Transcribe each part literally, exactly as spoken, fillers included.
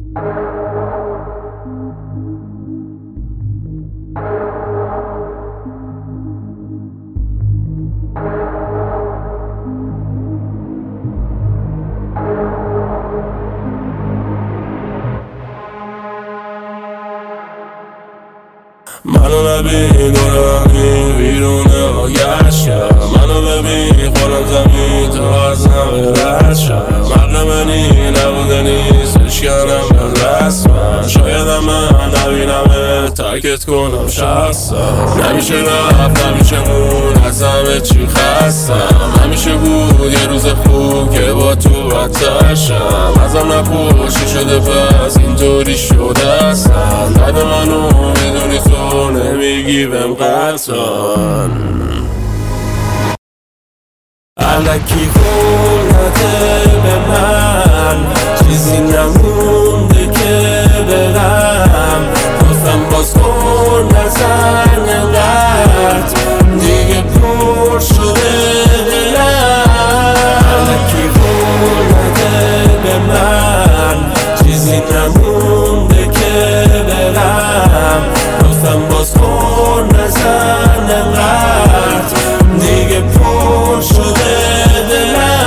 منو ببین گناهی بیرونه آگهش کرد. منو ببین خودم زمین تو از همه رد شد. مقل منی نبوده نیست اشکنم به رسمن. شایدم من نبینمه ترکت کنم شخصم. نمیشه رفت نمیشه مون از همه چی خستم. همیشه بود یه روز خوب که با تو بدترشم. ازم نپرسی شده پس اینطوری شده هستم. درد منو میدونی تو نمیگی بهم قطعا. الکی خونده به من چیزی نمونده که برم. گفتم باز خون نزن انقدر دیگه پر شده دلم. الکی خونده به من چیزی نمونده که برم. گفتم باز خون نزن انقدر دیگه پر شده دلم.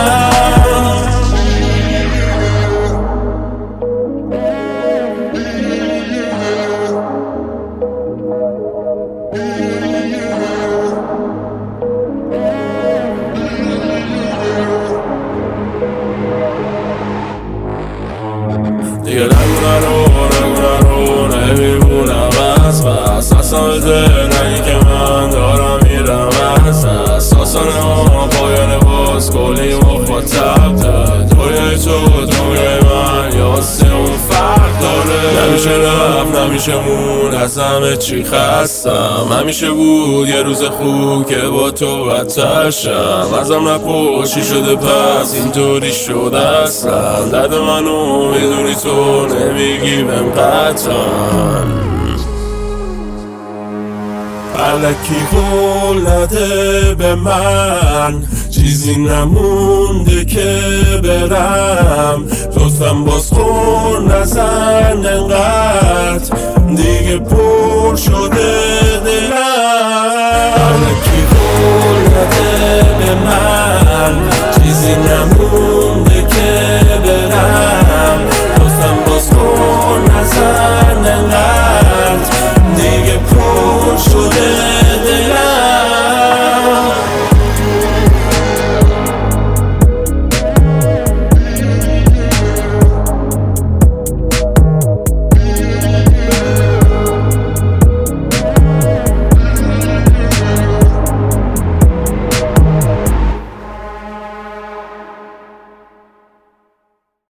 دیگه نگو نرو نگو نرو نمیمونم از بس. اصلا به ذهنی که من دارم میرم از دست. آسانه ها پایان باز کلی مخاطب ده. دنیای تو دنیای من یاسه اون فرق داره. نمیشه رفت نمیشه مون از همه چی خستم. همیشه بود یه روز خوب که با تو بدتر شم. ازم نپرسی شده پس اینطوری شده هستم. درد منو میدونی تو نمیگی بهم قطعا. الکی قول نده به من چیزی نمونده که برم. لطفم باز خون نزن انقدر دیگه پر شده دلم. الکی قول نده به من چیزی نمونده